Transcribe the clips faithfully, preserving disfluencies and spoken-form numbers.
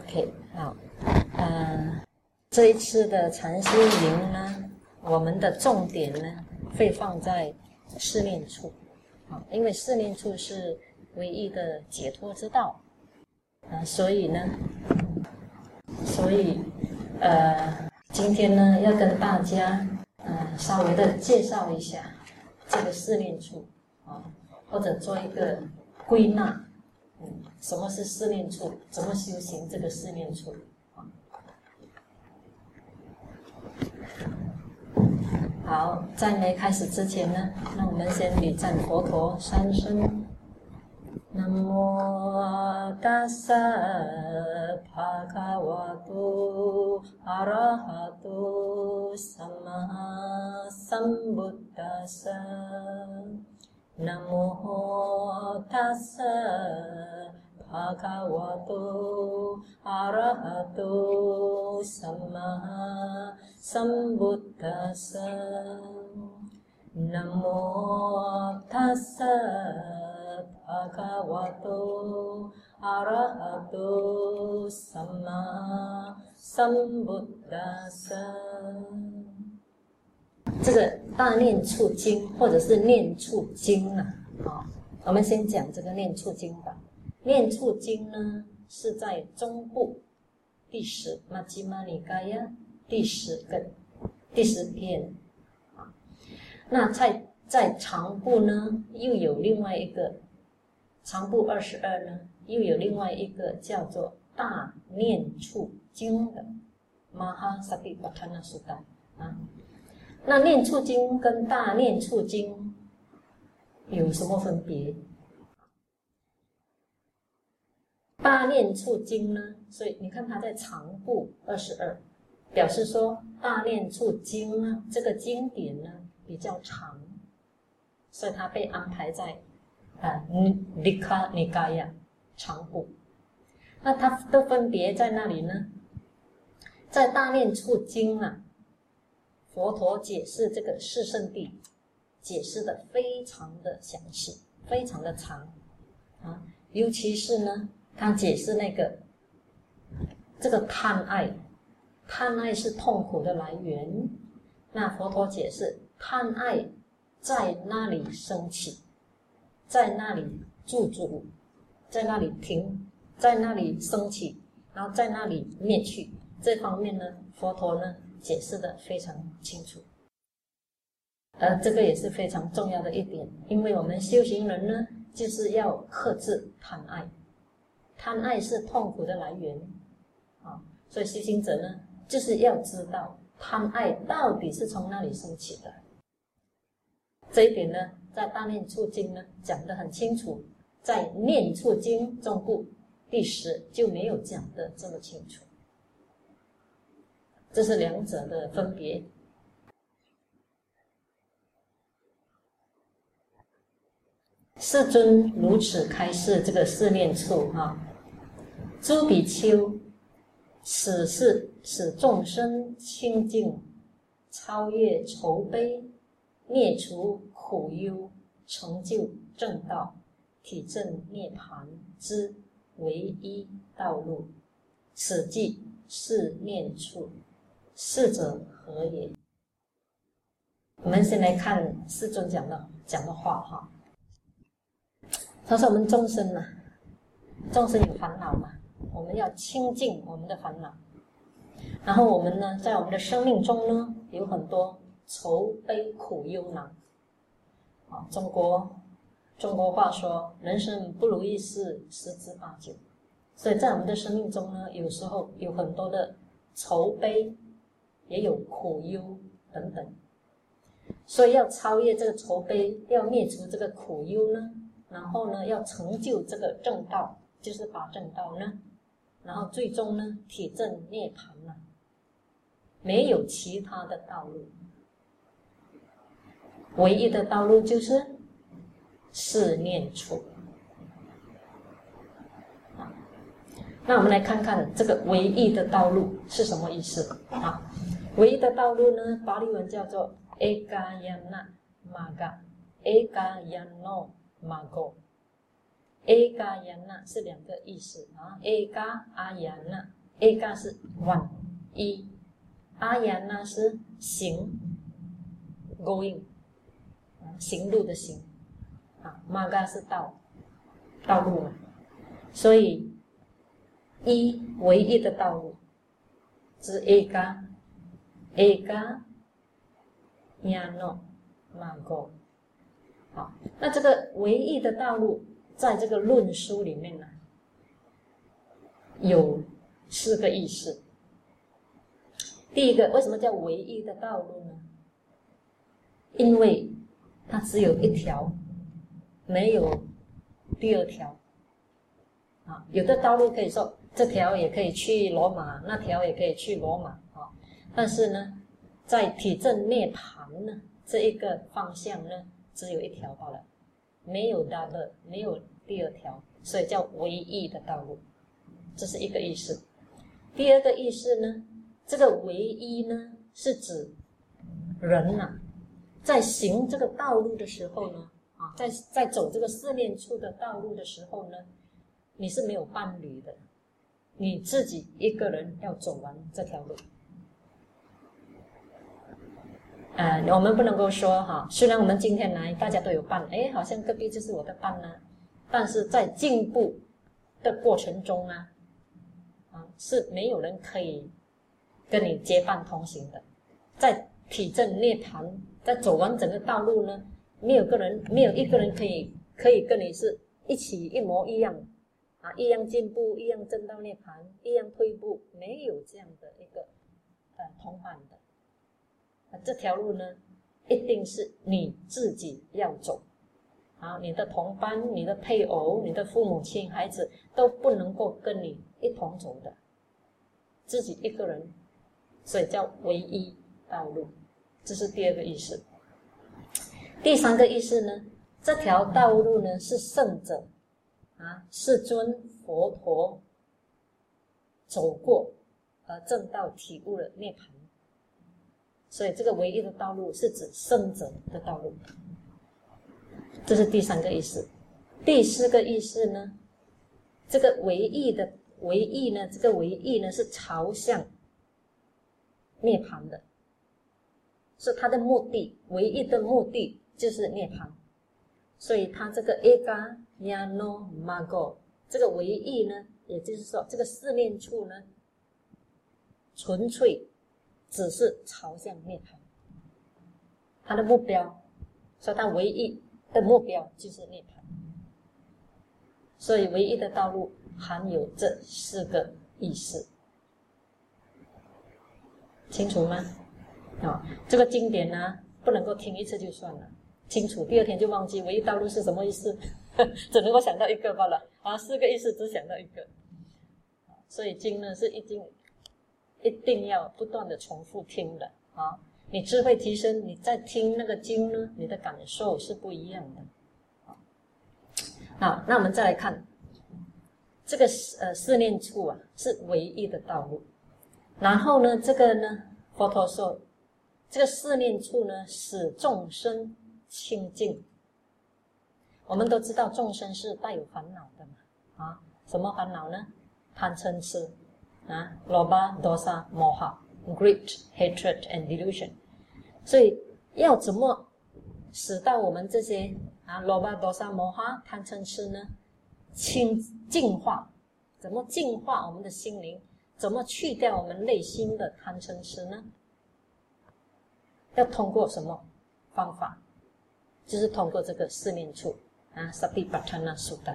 OK， 好，呃，这一次的禅修营呢，我们的重点呢会放在四念处，啊，因为四念处是唯一的解脱之道，啊，所以呢，所以呃，今天呢要跟大家呃稍微的介绍一下这个四念处，啊，或者做一个归纳。嗯，什么是四念处？怎么修行这个四念处？好，在没开始之前呢，那我们先礼赞佛陀三声。南无大萨帕卡瓦多阿拉哈多萨玛萨布达萨。南无大萨帕卡瓦多阿拉哈多萨玛萨布达萨。南无大萨帕卡瓦多阿拉哈多萨玛萨布达萨。这个大念处经或者是念处经啊，哦，我们先讲这个念处经吧。念处经呢是在中部第十玛吉玛尼嘎呀第十个第十篇，啊，那在在长部呢又有另外一个长部二十二呢又有另外一个叫做大念处经的玛哈萨比巴塔那苏达啊。那念处经跟大念处经有什么分别？大念处经呢，所以你看它在长部二十二，表示说大念处经呢这个经典呢比较长，所以它被安排在啊尼卡尼嘎呀长部。那它的分别在那里呢？在大念处经啊，佛陀解释这个四圣谛，解释的非常的详细，非常的长啊。尤其是呢，他解释那个这个贪爱，贪爱是痛苦的来源。那佛陀解释，贪爱在那里升起，在那里驻足，在那里停，在那里升起，然后在那里灭去。这方面呢，佛陀呢解释的非常清楚，而这个也是非常重要的一点，因为我们修行人呢，就是要克制贪爱，贪爱是痛苦的来源，啊，所以修行者呢，就是要知道贪爱到底是从哪里升起的。这一点呢，在大念处经呢讲得很清楚，在念处经中部第十就没有讲得这么清楚。这是两者的分别。世尊如此开示这个四念处哈，诸比丘，此是使众生清净，超越愁悲，灭除苦忧，成就正道，体证涅槃之唯一道路。此即四念处。四者何也？我们先来看世尊讲的讲的话哈。他说我们众生呢，众生有烦恼嘛，我们要清净我们的烦恼。然后我们呢，在我们的生命中呢，有很多愁悲苦忧恼。啊，中国中国话说，人生不如意事十之八九。所以在我们的生命中呢，有时候有很多的愁悲，也有苦忧等等，所以要超越这个愁悲，要灭除这个苦忧呢，然后呢，要成就这个正道，就是八正道呢，然后最终呢，体证涅槃了，没有其他的道路，唯一的道路就是四念处。那我们来看看这个唯一的道路是什么意思啊？唯一的道路呢，巴利文叫做 Ekayana Maga，Ekayano Mago。Ekayana 是两个意思啊 ，Eka Ayana eka 是 one 一，阿言呢是行 going 行路的行啊 ，maga 是道道路嘛，所以一唯一的道路是 eka eka nyano mago。好，那这个唯一的道路，在这个论书里面呢，有四个意思。第一个，为什么叫唯一的道路呢？因为它只有一条，没有第二条。啊，有的道路可以说这条也可以去罗马，那条也可以去罗马啊。但是呢，在体证涅槃呢这一个方向呢，只有一条罢了，没有 double， 没有第二条，所以叫唯一的道路，这是一个意思。第二个意思呢，这个唯一呢，是指人啊，在行这个道路的时候呢，啊，在在走这个四念处的道路的时候呢，你是没有伴侣的，你自己一个人要走完这条路。呃，我们不能够说哈，虽然我们今天来大家都有伴，哎，好像隔壁就是我的伴呢、啊，但是在进步的过程中啊，啊是没有人可以跟你结伴同行的。在体证涅槃，在走完整个道路呢，没有个人，没有一个人可以可以跟你是一起一模一样啊，一样进步，一样证到涅槃，一样退步，没有这样的一个呃同伴的。这条路呢，一定是你自己要走，啊，你的同伴、你的配偶、你的父母亲、孩子都不能够跟你一同走的，自己一个人，所以叫唯一道路，这是第二个意思。第三个意思呢，这条道路呢是圣者啊，世尊佛陀走过而证到体悟了涅槃。所以这个唯一的道路是指圣者的道路，这是第三个意思。第四个意思呢，这个唯一的唯一呢，这个唯一呢是朝向涅槃的，是它的目的，唯一的目的就是涅槃。所以它这个 eka nyano mago 这个唯一呢，也就是说这个四念处呢，纯粹只是朝向涅槃，他的目标，所以他唯一的目标就是涅槃。所以唯一的道路含有这四个意思，清楚吗？哦，这个经典呢，不能够听一次就算了，清楚第二天就忘记唯一道路是什么意思，只能够想到一个罢了啊，四个意思只想到一个。所以经呢是一定一定要不断的重复听的啊！你智慧提升，你在听那个经呢，你的感受是不一样的。好，那我们再来看这个呃四念处啊，是唯一的道路。然后呢，这个呢，佛陀说，这个四念处呢，使众生清净。我们都知道众生是带有烦恼的嘛，啊，什么烦恼呢？贪嗔痴。啊 ，loba, dosa, moha, greed, hatred, and delusion。所以要怎么使到我们这些啊 loba, dosa, moha 贪嗔痴呢？清净化，怎么净化我们的心灵？怎么去掉我们内心的贪嗔痴呢？要通过什么方法？就是通过这个四念处啊 ，Satipatthana Sutta。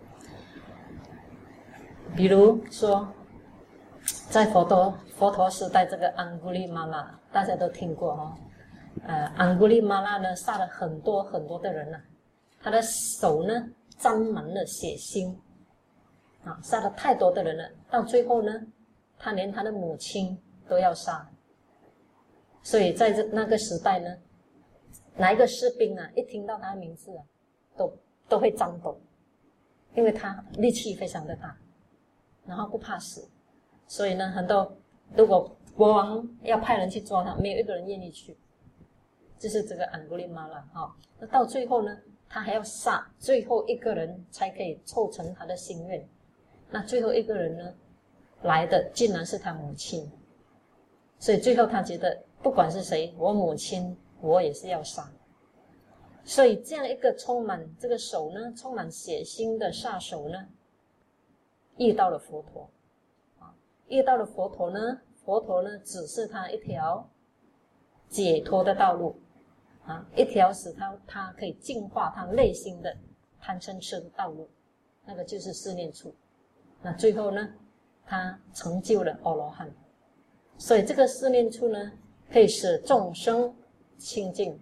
比如说。在佛陀佛陀时代，这个安古利玛拉大家都听过哦。呃，安古利玛拉呢杀了很多很多的人啊，他的手呢沾满了血腥，啊，杀了太多的人了。到最后呢，他连他的母亲都要杀。所以在这那个时代呢，哪一个士兵啊，一听到他的名字啊，都都会颤抖，因为他力气非常的大，然后不怕死。所以呢，很多如果国王要派人去抓他，没有一个人愿意去。就是这个安古利玛拉哈，那到最后呢，他还要杀最后一个人才可以凑成他的心愿。那最后一个人呢， 来的竟然是他母亲，所以最后他觉得不管是谁，我母亲我也是要杀。所以这样一个充满这个手呢，充满血腥的杀手呢，遇到了佛陀，啊，遇到了佛陀呢，佛陀呢指示他一条解脱的道路，啊，一条使他他可以净化他内心的贪嗔痴的道路，那个就是四念处。那最后呢，他成就了阿罗汉。所以这个四念处呢，可以使众生清净。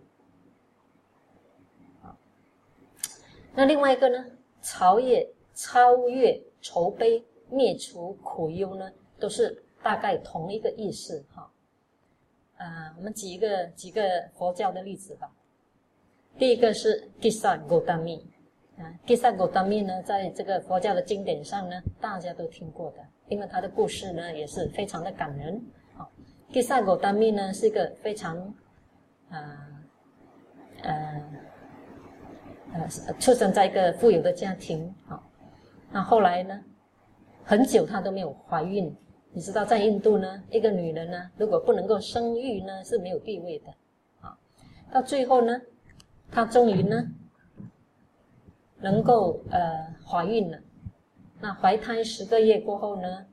那另外一个呢，超越超越愁悲，灭除苦忧呢，都是大概同一个意思哈。啊，我们举一个几个佛教的例子吧。第一个是吉萨狗达密啊，吉萨狗达密呢，在这个佛教的经典上呢，大家都听过的，因为他的故事呢也是非常的感人。啊，吉萨狗达密呢是一个非常啊呃。呃，出生在一个富有的家庭啊，那后来呢，很久她都没有怀孕。你知道，在印度呢，一个女人呢，如果不能够生育呢，是没有地位的啊。到最后呢，她终于呢，能够呃怀孕了。那怀胎十个月过后呢，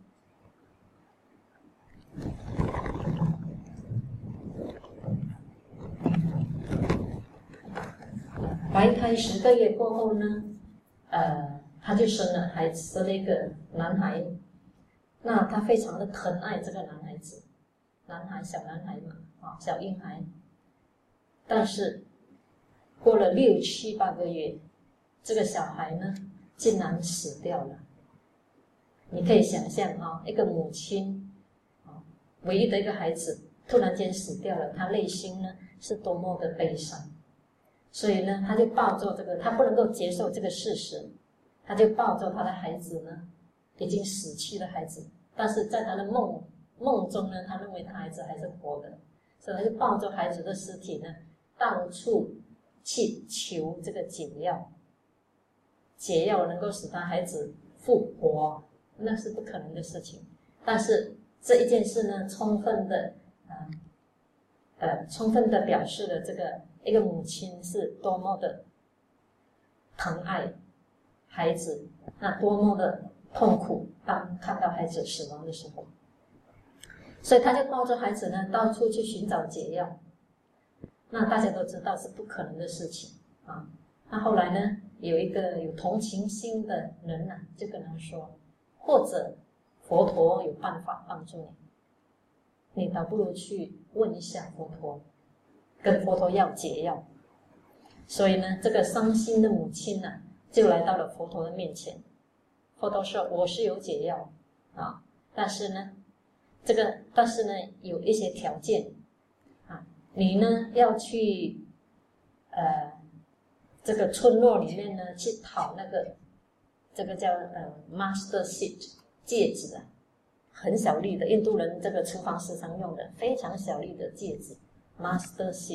怀胎十个月过后呢，呃，他就生了孩子，生了一个男孩。那他非常的疼爱这个男孩子，男孩小男孩嘛，啊，小婴孩。但是过了六七八个月，这个小孩呢，竟然死掉了。你可以想象啊，一个母亲啊，唯一的一个孩子突然间死掉了，他内心呢是多么的悲伤。所以呢，他就抱着这个，他不能够接受这个事实，他就抱着他的孩子呢，已经死去的孩子，但是在他的梦梦中呢，他认为他孩子还是活的，所以他就抱着孩子的尸体呢，到处去求这个解药，解药能够使他孩子复活，那是不可能的事情。但是这一件事呢，充分的啊呃，充分的表示了这个。一个母亲是多么的疼爱孩子，那多么的痛苦，当看到孩子死亡的时候，所以他就抱着孩子呢，到处去寻找解药。那大家都知道是不可能的事情啊。那后来呢，有一个有同情心的人呢、啊，就跟他说，或者佛陀有办法帮助你，你倒不如去问一下佛陀。跟佛陀要解药，所以呢，这个伤心的母亲呢、啊，就来到了佛陀的面前。佛陀说：“我是有解药啊，但是呢，这个但是呢，有一些条件啊，你呢要去呃这个村落里面呢去讨那个这个叫呃 master seed 戒指啊，很小粒的，印度人这个厨房时常用的非常小粒的戒指。” Master seed，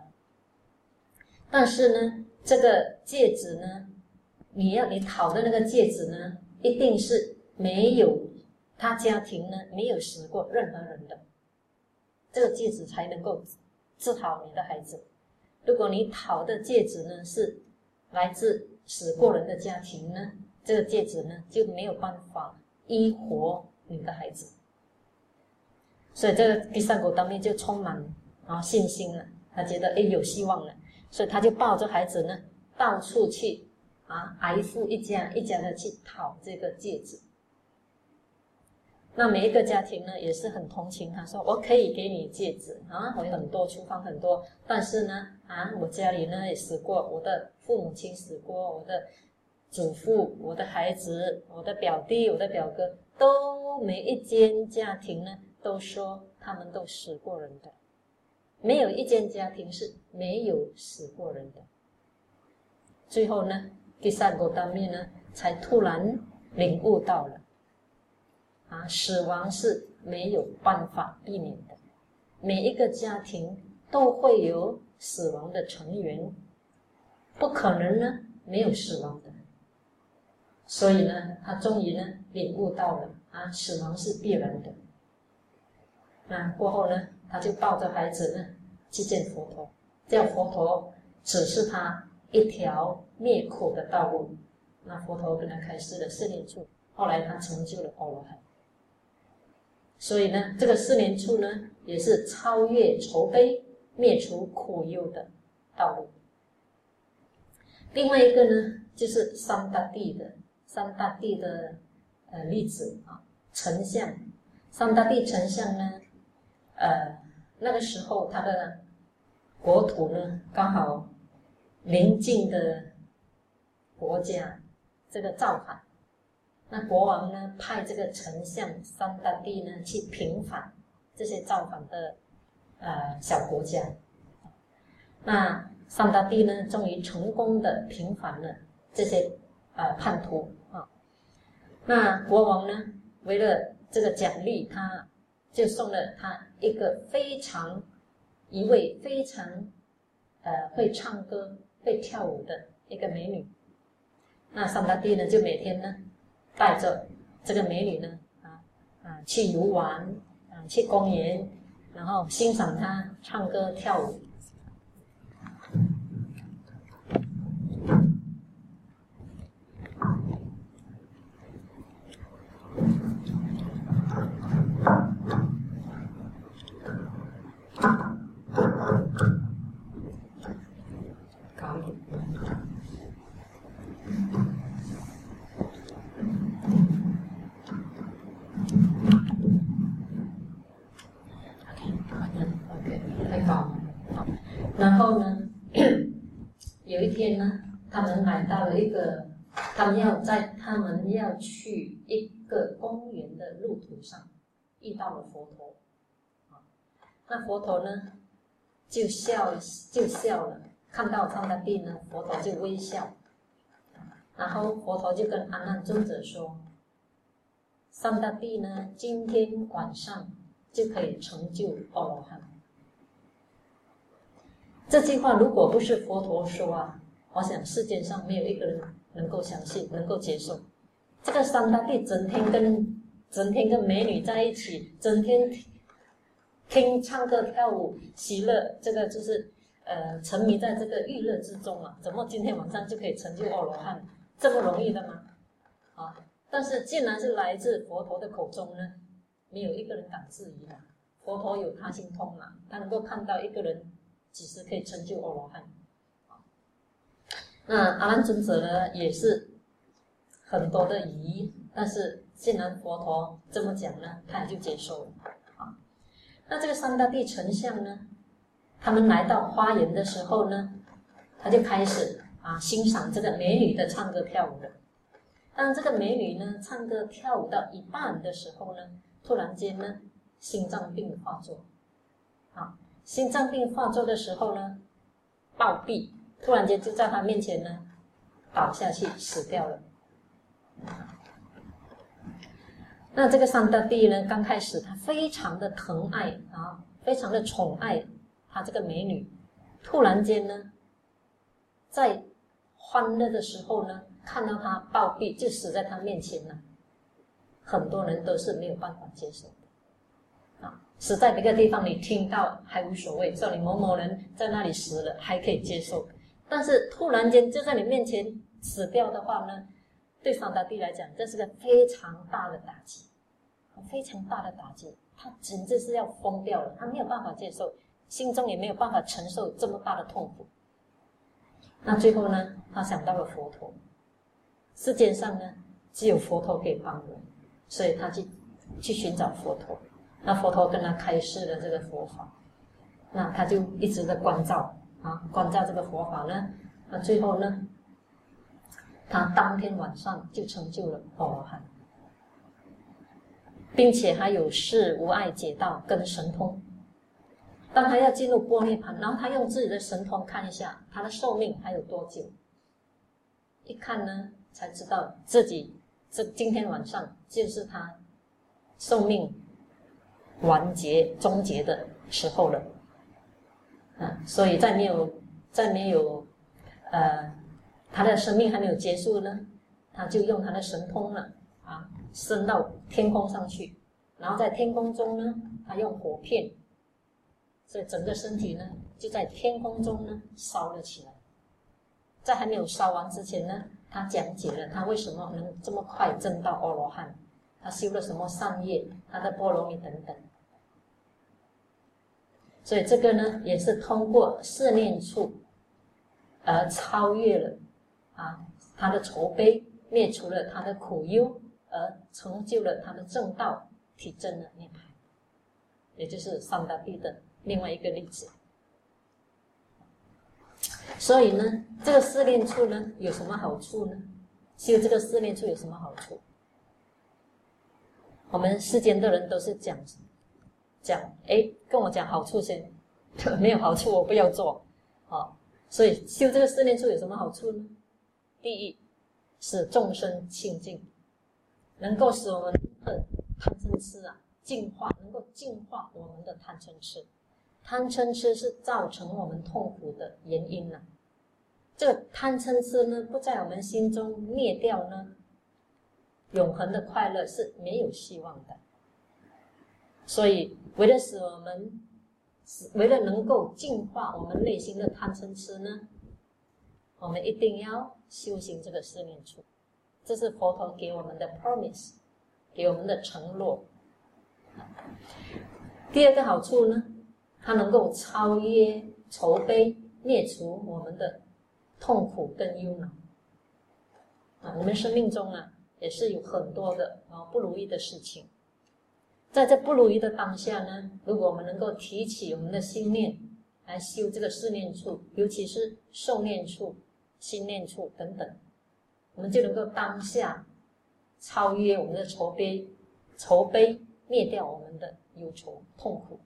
但是呢，这个戒指呢，你要你讨的那个戒指呢，一定是没有他家庭呢没有死过任何人的，这个戒指才能够治好你的孩子。如果你讨的戒指呢是来自死过人的家庭呢，这个戒指呢就没有办法医活你的孩子。所以这个第三股当面就充满啊信心了，他觉得哎有希望了，所以他就抱着孩子呢，到处去啊挨户一家一家的去讨这个戒指。那每一个家庭呢也是很同情他，说我可以给你戒指啊，我有很多厨房很多，但是呢啊我家里呢也死过，我的父母亲死过，我的祖父、我的孩子、我的表弟、我的表哥，都每一间家庭呢都说他们都死过人的，没有一间家庭是没有死过人的。最后呢，第三个当面呢，才突然领悟到了，啊，死亡是没有办法避免的，每一个家庭都会有死亡的成员，不可能呢没有死亡的。所以呢，他终于呢领悟到了啊，死亡是必然的。那过后呢，他就抱着孩子呢去见佛陀，叫佛陀指示他一条灭苦的道路。那佛陀跟他开示了四念处，后来他成就了阿罗汉。所以呢，这个四念处呢，也是超越愁悲、灭除苦忧的道路。另外一个呢，就是三大地的三大地的呃例子啊，丞相。三大地丞相呢，呃，那个时候他的国土呢，刚好邻近的国家这个造反，那国王呢派这个丞相三大地呢去平反这些造反的呃小国家。那三大地呢，终于成功的平反了这些呃叛徒啊。那国王呢，为了这个奖励，他就送了他一个非常一位非常呃会唱歌、会跳舞的一个美女。那三大地呢，就每天呢带着这个美女呢啊啊去游玩啊，去公园，然后欣赏她唱歌跳舞。高一点。OK， 太高了。好，然后呢，有一天呢，他们来到了一个，他们要在他们要去一个公园的路途上，遇到了佛陀。那佛陀呢，就笑就笑了，看到三大地呢，佛陀就微笑，然后佛陀就跟阿难尊者说：“三大地呢，今天晚上就可以成就阿罗汉。”这句话如果不是佛陀说啊，我想世界上没有一个人能够相信，能够接受。这个三大地整天跟整天跟美女在一起，整天听唱歌跳舞喜乐，这个就是呃沉迷在这个娱乐之中啊，怎么今天晚上就可以成就阿罗汉？这么容易的吗？啊！但是既然是来自佛陀的口中呢，没有一个人敢质疑了。佛陀有他心通嘛，他能够看到一个人几时可以成就阿罗汉。那阿难尊者呢，也是很多的疑，但是既然佛陀这么讲呢，他也就接受了。啊，那这个三大地丞相呢，他们来到花园的时候呢，他就开始啊欣赏这个美女的唱歌跳舞了。当这个美女呢唱歌跳舞到一半的时候呢，突然间呢心脏病发作。啊，心脏病发作的时候呢，暴毙，突然间就在他面前呢倒下去死掉了。那这个三大地呢，刚开始他非常的疼爱啊，非常的宠爱他这个美女，突然间呢，在欢乐的时候呢，看到他暴毙就死在他面前了，很多人都是没有办法接受的啊。死在别个地方你听到还无所谓，说你某某人在那里死了还可以接受，但是突然间就在你面前死掉的话呢，对三大地来讲，这是个非常大的打击，非常大的打击，他简直是要疯掉了，他没有办法接受，心中也没有办法承受这么大的痛苦。那最后呢，他想到了佛陀，世界上呢只有佛陀可以帮人，所以他去去寻找佛陀。那佛陀跟他开示了这个佛法，那他就一直在关照啊，关照这个佛法呢。那最后呢，他当天晚上就成就了阿罗汉，并且还有事无碍解道跟神通。当他要进入般涅槃，然后他用自己的神通看一下他的寿命还有多久，一看呢才知道自己这今天晚上就是他寿命完结终结的时候了。啊，所以在没有在没有呃他的生命还没有结束呢，他就用他的神通了啊， 升到天空上去，然后在天空中呢，他用火片，所以整个身体呢就在天空中呢烧了起来。在还没有烧完之前呢，他讲解了他为什么能这么快证到阿罗汉，他修了什么善业，他的波罗蜜等等。所以这个呢，也是通过四念处而超越了啊他的愁悲，灭除了他的苦忧，而成就了他的正道，体证了涅槃，也就是三达地的另外一个例子。所以呢，这个四念处呢有什么好处呢？修这个四念处有什么好处？我们世间的人都是讲讲，哎，跟我讲好处先，没有好处我不要做，啊，所以修这个四念处有什么好处呢？第一，使众生清净，能够使我们的贪嗔痴啊净化，能够净化我们的贪嗔痴。贪嗔痴是造成我们痛苦的原因呢、啊。这个贪嗔痴呢，不在我们心中灭掉呢，永恒的快乐是没有希望的。所以，为了使我们，为了能够净化我们内心的贪嗔痴呢，我们一定要修行这个四念处。这是佛陀给我们的 promise， 给我们的承诺。第二个好处呢，它能够超越愁悲，灭除我们的痛苦跟忧恼。啊，我们生命中啊，也是有很多的啊不如意的事情。在这不如意的当下呢，如果我们能够提起我们的心念来修这个四念处，尤其是受念处、心念处等等，我们就能够当下超越我们的愁悲，愁悲灭掉我们的忧愁痛苦。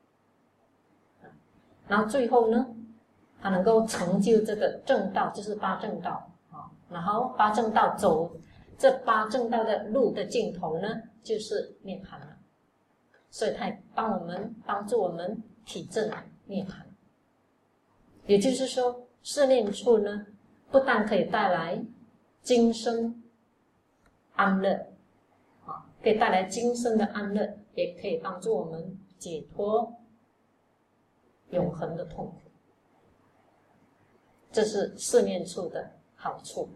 然后最后呢，它能够成就这个正道，就是八正道啊。然后八正道走这八正道的路的尽头呢，就是涅槃了。所以它帮我们帮助我们体证涅槃。也就是说，四念处呢，不但可以带来今生安乐啊，可以带来今生的安乐，也可以帮助我们解脱永恒的痛苦。这是四念处的好处。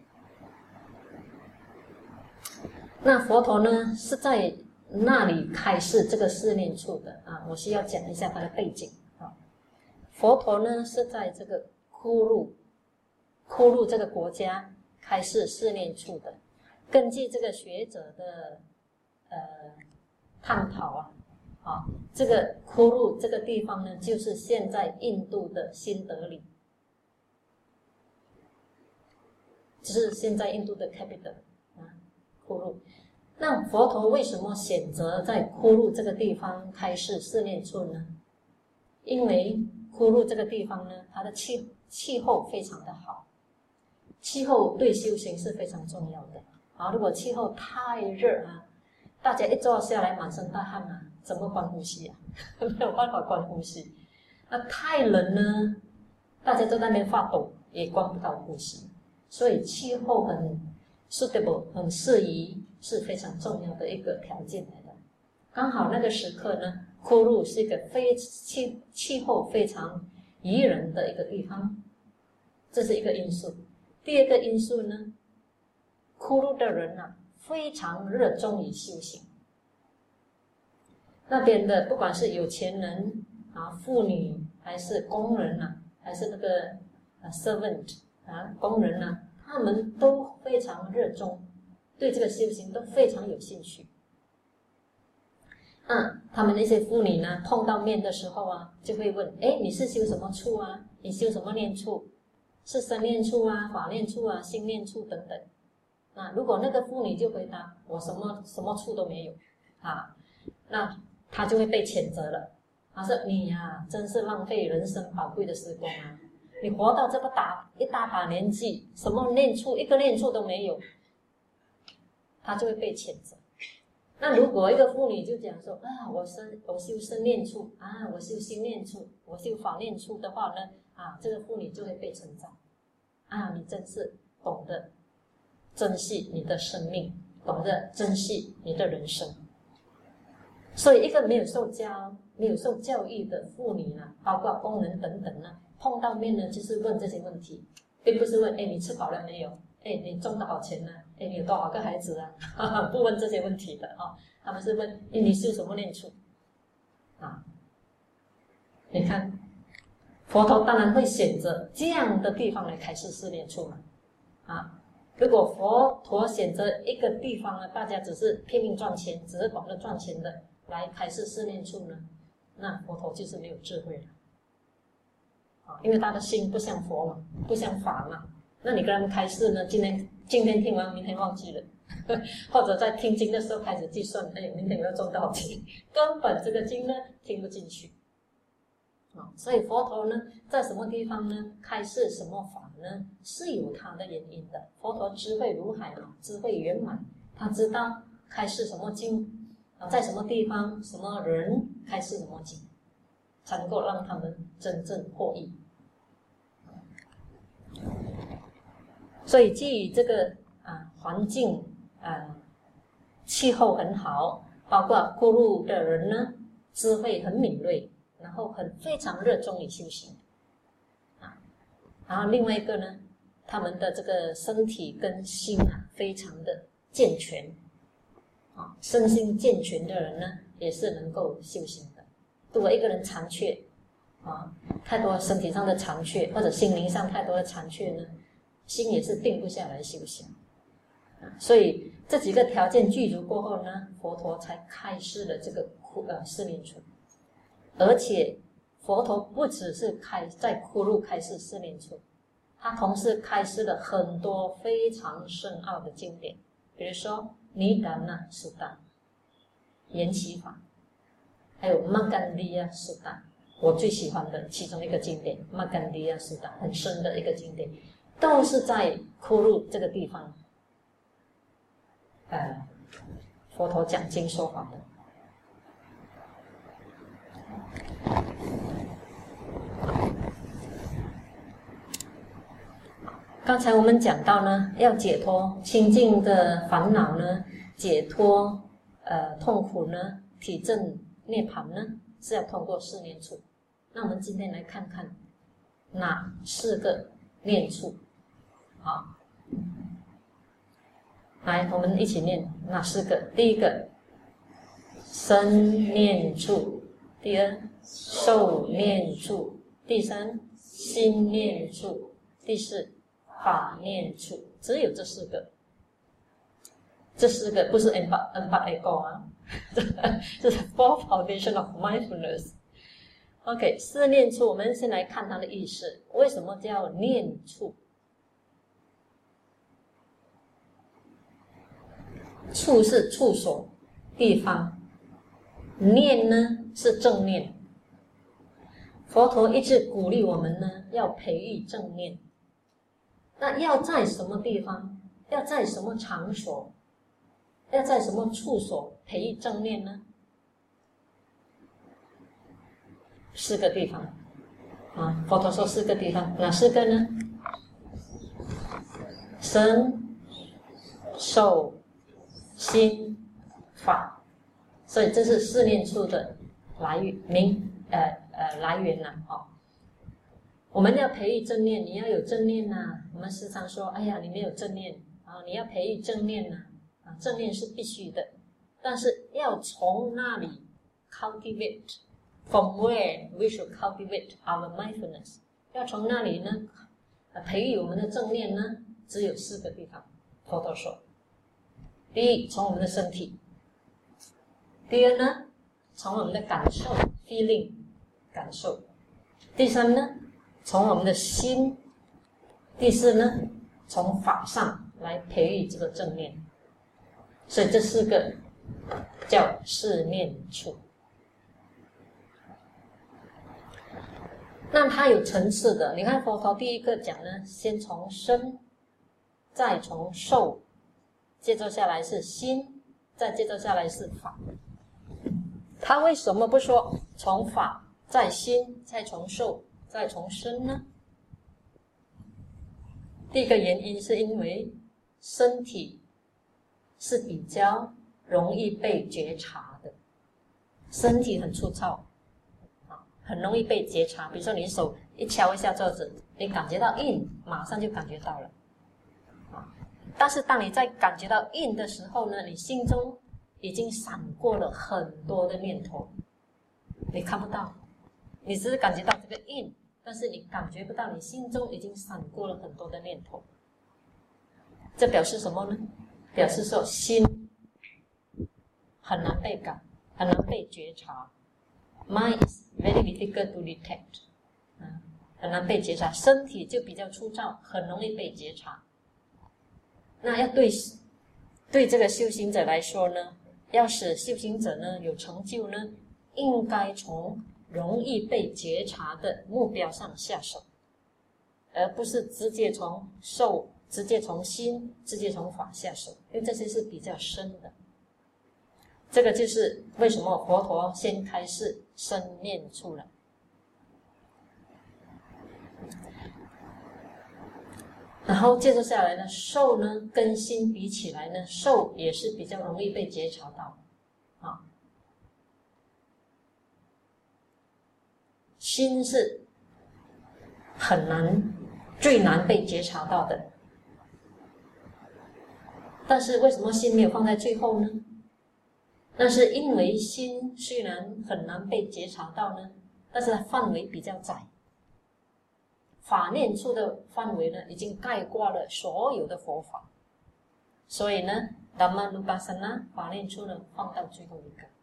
那佛陀呢，是在那里开示这个四念处的啊，我需要讲一下它的背景啊。佛陀呢是在这个库路，库路这个国家开示四念处的。根据这个学者的呃探讨啊，啊，这个库路这个地方呢，就是现在印度的新德里，就是现在印度的 capital 啊，库路。那佛陀为什么选择在库路这个地方开示四念处呢？因为库路这个地方呢，它的气气候非常的好，气候对修行是非常重要的啊。如果气候太热啊，大家一坐下来满身大汗啊，怎么观呼吸啊？没有办法观呼吸。那太冷呢，大家都在那边发抖，也观不到呼吸。所以气候很 suitable， 很适宜，是非常重要的一个条件来的。刚好那个时刻呢，库路是一个非气气候非常宜人的一个地方，这是一个因素。第二个因素呢，库路的人啊，非常热衷于修行。那边的不管是有钱人啊、妇女，还是工人啊，还是那个啊 servant 啊工人啊，他们都非常热衷，对这个修行都非常有兴趣。嗯，他们那些妇女呢，碰到面的时候啊，就会问：哎，你是修什么处啊？你修什么念处？是身念处啊、法念处啊、心念处等等。那如果那个妇女就回答：我什么什么处都没有啊，那她就会被谴责了。她说：你呀、啊，真是浪费人生宝贵的时光啊！你活到这么大一大把年纪，什么念处一个念处都没有，她就会被谴责。那如果一个妇女就讲说啊，我身我修身念处啊，我修心念处，我修法念处的话呢，啊，这个妇女就会被称赞啊，你真是懂得珍惜你的生命懂得珍惜你的人生。所以一个没有受教、没有受教育的妇女呢，包括工人等等呢，碰到面呢就是问这些问题，并不是问哎你吃饱了没有，哎你赚多少钱呢，哎你有多少个孩子啊，哈哈，不问这些问题的啊，他们是问哎你修什么念处啊？你看佛陀当然会选择这样的地方来开示四念处嘛，啊。如果佛陀选择一个地方呢，大家只是拼命赚钱，只是懂得赚钱的来开示四念处呢，那佛陀就是没有智慧了，啊，因为他的心不像佛嘛，不像法嘛。那你跟他们开示呢，今天今天听完，明天忘记了，或者在听经的时候开始计算，哎，明天我要赚多少钱，根本这个经呢听不进去。啊，所以佛陀呢，在什么地方呢开示什么法呢，是有他的原因的。佛陀智慧如海嘛，智慧圆满，他知道开示什么经，在什么地方，什么人开示什么经，才能够让他们真正获益。所以基于这个啊环境啊气候很好，包括库鲁的人呢，智慧很敏锐。然后很非常热衷于修行，啊，然后另外一个呢，他们的这个身体跟心啊非常的健全，啊，身心健全的人呢也是能够修行的。如果一个人残缺，啊，太多身体上的残缺或者心灵上太多的残缺呢，心也是定不下来修行，啊，所以这几个条件具足过后呢，佛陀才开示了这个呃四念处。而且佛陀不只是开在库鲁开示四念处，他同时开示了很多非常深奥的经典，比如说尼达那苏达、缘起法，还有玛甘迪亚苏达，我最喜欢的其中一个经典玛甘迪亚苏达，很深的一个经典，都是在库鲁这个地方，呃，佛陀讲经说法的。刚才我们讲到呢，要解脱清净的烦恼呢，解脱呃痛苦呢，体证涅槃呢，是要通过四念处。那我们今天来看看哪四个念处？好，来，我们一起念哪四个？第一个身念处，第二受念处，第三心念处，第四法念处，只有这四个。这四个不是 N 八 N 八 A 个啊，这是 Four Foundation of Mindfulness。OK， 四念处，我们先来看它的意思。为什么叫念处？处是处所、地方，念呢是正念。佛陀一直鼓励我们呢，要培育正念。那要在什么地方？要在什么场所？要在什么处所培育正念呢？四个地方啊，佛陀说四个地方，哪四个呢？身、受、心、法。所以这是四念处的来源名呃呃来源呐、啊，哦。我们要培育正念，你要有正念呐、啊。我们时常说，哎呀，你没有正念啊，你要培育正念呐、啊，啊，正念是必须的，但是要从那里 cultivate。From where we should cultivate our mindfulness？ 要从那里呢，培育我们的正念呢，只有四个地方。佛陀说，第一，从我们的身体；第二呢，从我们的感受 feeling 感受；第三呢，从我们的心；第四呢，从法上来培育这个正念。所以这四个叫四念处。那它有层次的，你看佛陀第一个讲呢，先从身，再从受，接着下来是心，再接着下来是法。他为什么不说从法，再心，再从受，再从身呢？第一个原因是因为身体是比较容易被觉察的，身体很粗糙，啊，很容易被觉察。比如说你手一敲一下桌子，你感觉到硬，马上就感觉到了，啊，但是当你在感觉到硬的时候呢，你心中已经闪过了很多的念头，你看不到，你只是感觉到这个硬，但是你感觉不到你心中已经闪过了很多的念头。这表示什么呢？表示说心很难被感，很难被觉察。Mind is very difficult to detect， 嗯，很难被觉察。身体就比较粗糙，很容易被觉察。那要对对这个修行者来说呢，要使修行者呢有成就呢，应该从容易被觉察的目标上下手，而不是直接从受。直接从心，直接从法下手，因为这些是比较深的。这个就是为什么佛陀先开示生念处了。然后接着下来呢，受呢跟心比起来呢，受也是比较容易被觉察到，啊，心是很难，最难被觉察到的。但是为什么心没有放在最后呢？那是因为心虽然很难被觉察到呢，但是它范围比较窄。法念处的范围呢，已经概括了所有的佛法，所以呢 Dhammanupassana 法念处呢放到最后一个。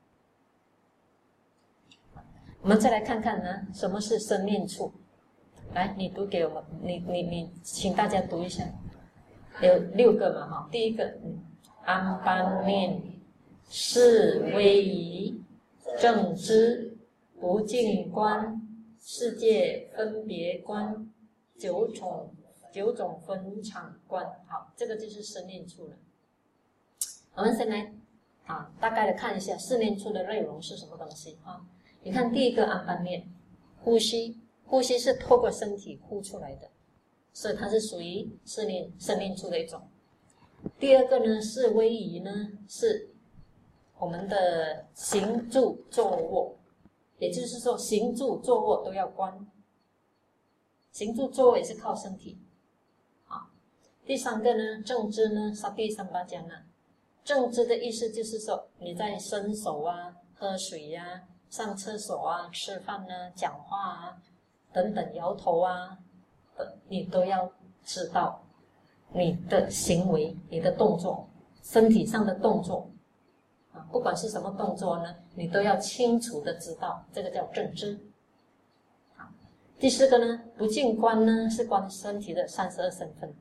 我们再来看看呢，什么是生念处？来，你读给我们，你你你，请大家读一下。有六个嘛哈，第一个，嗯，安般念、是威仪、正知、不净观、世界分别观、九种九种分场观。好，这个就是生念处了。我们先来啊，大概的看一下生念处的内容是什么东西哈。你看第一个安般念，呼吸，呼吸是透过身体呼出来的。所以它是属于生念生念处的一种。第二个呢是威仪呢，是我们的行住坐卧，也就是说行住坐卧都要观。行住坐卧也是靠身体。好，第三个呢正知呢，萨蒂三巴讲呢，正知的意思就是说你在伸手啊、喝水啊、上厕所啊、吃饭啊、讲话啊等等摇头啊。你都要知道你的行为、你的动作、身体上的动作啊，不管是什么动作呢，你都要清楚的知道，这个叫正知。好，第四个呢，不净观呢是观身体的三十二身分。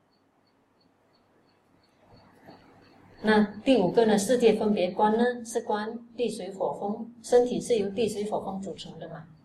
那第五个呢，世界分别观呢是观地水火风，身体是由地水火风组成的嘛。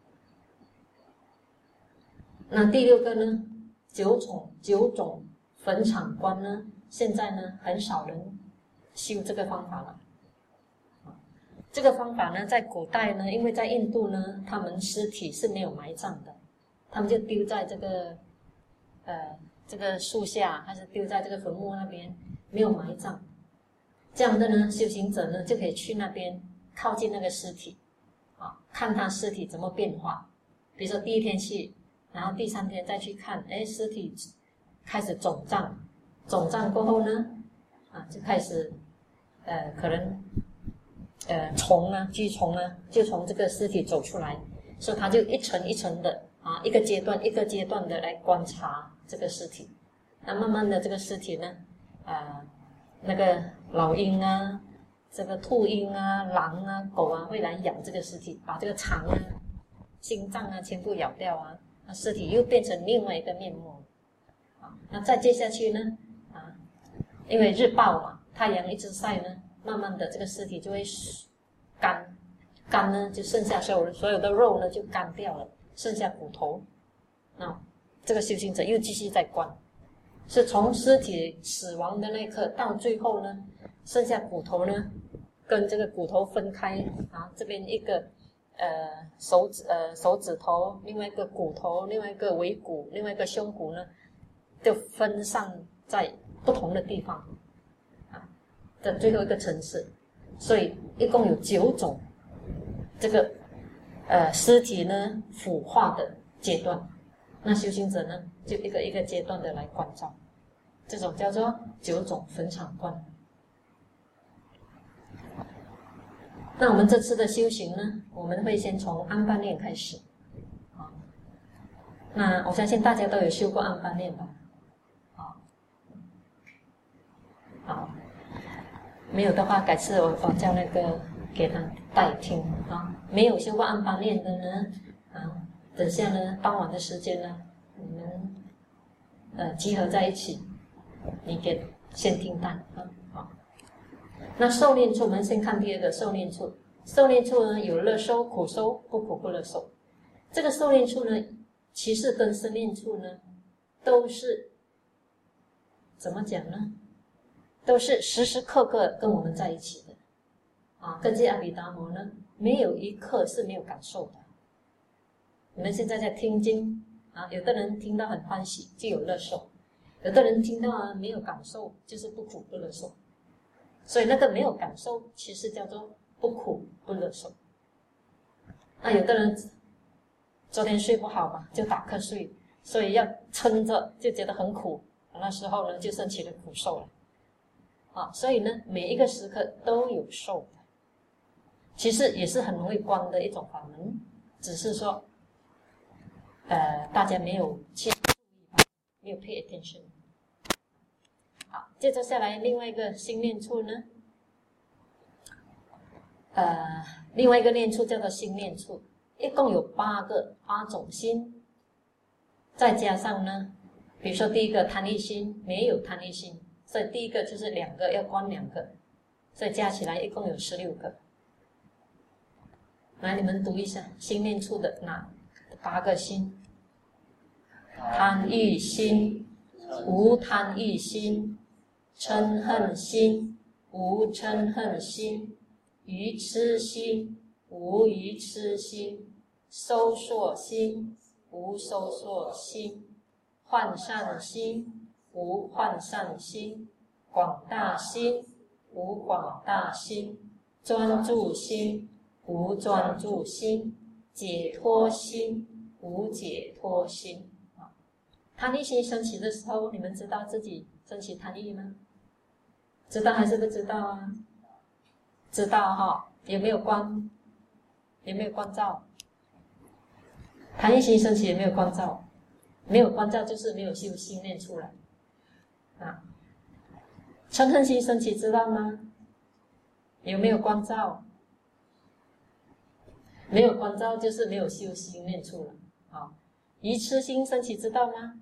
那第六个呢，九种九种坟场观呢，现在呢很少人修这个方法了。这个方法呢，在古代呢，因为在印度呢，他们尸体是没有埋葬的，他们就丢在这个呃这个树下，还是丢在这个坟墓那边，没有埋葬。这样的呢，修行者呢就可以去那边靠近那个尸体，啊，看他尸体怎么变化。比如说第一天去。然后第三天再去看，哎，尸体开始肿胀，肿胀过后呢，啊，就开始，呃，可能，呃，虫呢，蛆虫呢，就从这个尸体走出来，所以他就一层一层的啊，一个阶段一个阶段的来观察这个尸体。那慢慢的这个尸体呢，啊，那个老鹰啊，这个兔鹰啊、狼啊、狗啊会来咬这个尸体，把这个肠啊、心脏啊全部咬掉啊。那尸体又变成另外一个面目，啊，那再接下去呢，啊，因为日暴嘛，太阳一直晒呢，慢慢的这个尸体就会干，干呢就剩下所有所有的肉呢就干掉了，剩下骨头，那这个修行者又继续在观，是从尸体死亡的那一刻到最后呢，剩下骨头呢，跟这个骨头分开啊，这边一个。呃，手指呃手指头，另外一个骨头，另外一个尾骨，另外一个胸骨呢，就分散在不同的地方啊。 的最后一个层次，所以一共有九种这个呃尸体呢腐化的阶段。那修行者呢，就一个一个阶段的来关照，这种叫做九种坟场观。那我们这次的修行呢，我们会先从安般念开始。好，那我相信大家都有修过安般念吧？好，好，没有的话，改次我我叫那个给他代听啊。没有修过安般念的呢，啊，等下呢傍晚的时间呢，你们呃集合在一起，你给先听代啊。好，那受念处，我们先看第二个受念处。受念处呢，有乐受、苦受、不苦不乐受。这个受念处呢，其实跟生念处呢，都是怎么讲呢？都是时时刻刻跟我们在一起的啊。根据阿毗达摩呢，没有一刻是没有感受的。你们现在在听经啊，有的人听到很欢喜，就有乐受；有的人听到啊没有感受，就是不苦不乐受。所以那个没有感受，其实叫做不苦不乐受。那有的人昨天睡不好嘛，就打瞌睡，所以要撑着，就觉得很苦，那时候呢就升起了苦受了。啊，所以呢每一个时刻都有受的，其实也是很容易观的一种法门，只是说，呃，大家没有去注意，没有 pay attention。好，接着下来另外一个心念处呢，呃，另外一个念处叫做心念处，一共有八个八种心，再加上呢，比如说第一个贪欲心，没有贪欲心，所以第一个就是两个要观两个，所以加起来一共有十六个。来，你们读一下心念处的哪八个心？贪欲心、无贪欲心、嗔恨心、无嗔恨心、愚痴心、无愚痴心、收缩心、无收缩心、涣散心、无涣散心、广大心、无广大心、专注心、无专注心、解脱心、无解脱心。贪欲心升起的时候，你们知道自己升起贪欲吗？知道还是不知道啊？知道哈，有没有观？有没有观照？贪欲心升起有没有观照？没有观照就是没有修心念出来啊。嗔恨心升起知道吗？有没有观照？没有观照就是没有修心念出来啊。愚痴心升起知道吗？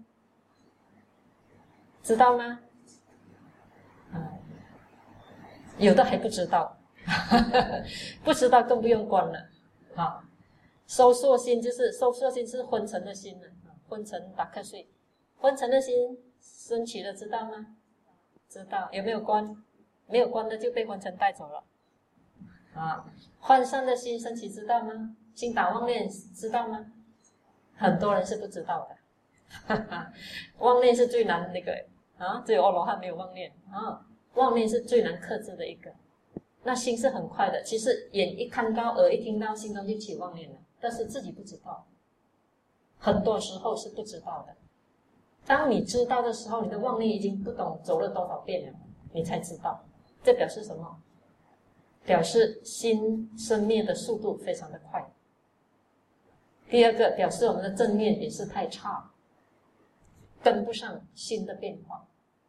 知道吗？啊，有的还不知道，不知道更不用观了。啊，收缩心就是收缩心是昏沉的心了，昏沉打瞌睡，昏沉的心升起了知道吗？知道。有没有观？没有观的就被昏沉带走了。啊，涣散的心升起知道吗？心打妄念知道吗？很多人是不知道的。妄念是最难那个啊，只有阿罗汉没有妄念啊。妄念是最难克制的一个。那心是很快的，其实眼一看到，耳一听到，心中就起妄念了，但是自己不知道，很多时候是不知道的。当你知道的时候，你的妄念已经不懂走了多少遍了，你才知道。这表示什么？表示心生灭的速度非常的快。第二个，表示我们的正念也是太差，跟不上心的变化。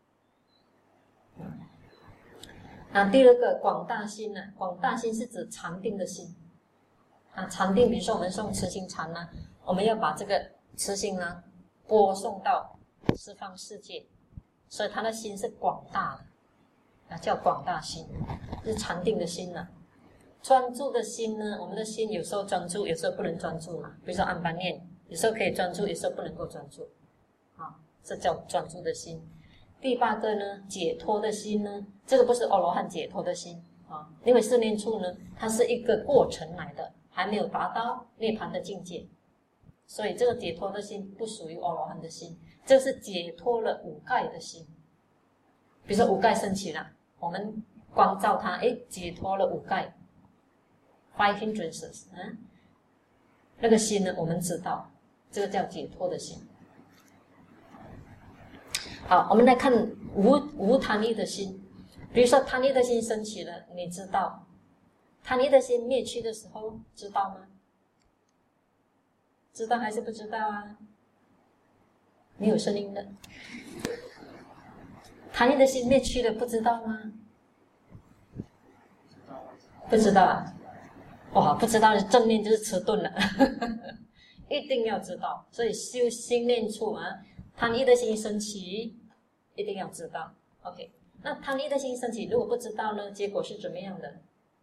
那第二个广大心呢？广大心是指禅定的心啊，禅定，比如说我们诵慈心禅呢，我们要把这个慈心呢播送到十方世界，所以他的心是广大的啊，叫广大心，是禅定的心呢。专注的心呢，我们的心有时候专注，有时候不能专注嘛。比如说安般念，有时候可以专注，有时候不能够专注啊，这叫专注的心。第八个呢，解脱的心呢，这个不是阿罗汉解脱的心啊，因为四念处呢，它是一个过程来的，还没有达到涅槃的境界，所以这个解脱的心不属于阿罗汉的心，这是解脱了五盖的心。比如说五盖升起了，我们光照他，哎，解脱了五盖 ，five hindrances， 嗯，那个心呢，我们知道，这个叫解脱的心。好，我们来看无无贪欲的心，比如说贪欲的心升起了，你知道，贪欲的心灭去的时候，知道吗？知道还是不知道啊？没有声音的。贪欲的心灭去了，不知道吗？不知道啊！哇，不知道的正念就是迟钝了，一定要知道。所以修心念处啊，贪欲的心升起，一定要知道。OK， 那贪欲的心升起，如果不知道呢，结果是怎么样的？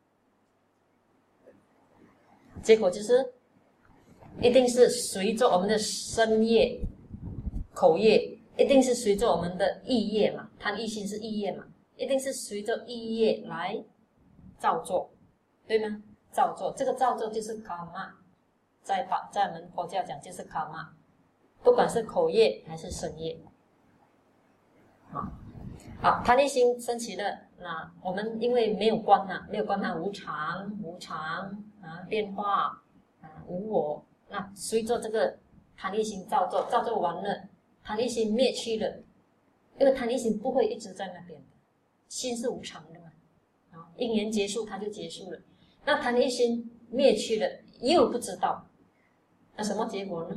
结果就是一定是随着我们的身业、口业，一定是随着我们的意业嘛，贪欲心是意业嘛，一定是随着意业来造作，对吗？造作，这个造作就是卡玛，在法在我们佛教讲就是卡玛，不管是口业还是身业。好，好，贪欲心升起了，那我们因为没有观呐、啊，没有观它无常、无常啊，变化啊，无我。那随着这个贪欲心造作，造作完了，贪欲心灭去了，因为贪欲心不会一直在那边的，心是无常的嘛，啊，因缘结束它就结束了。那贪欲心灭去了，又不知道，那什么结果呢？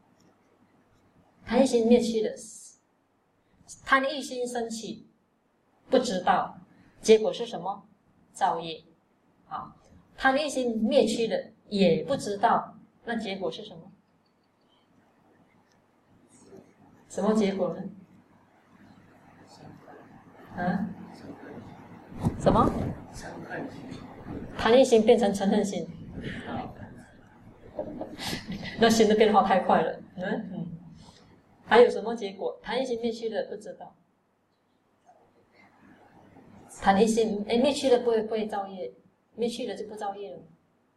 贪欲心灭去了，贪欲心升起，不知道，结果是什么？造业。好，贪欲心灭去了，也不知道。那结果是什么？什么结果呢？啊？什么？贪欲心变成嗔恨心，那心的变化太快了。嗯嗯，还有什么结果？贪欲心灭去了，不知道。贪欲心哎灭去了，不会不会造业，灭去了就不造业了。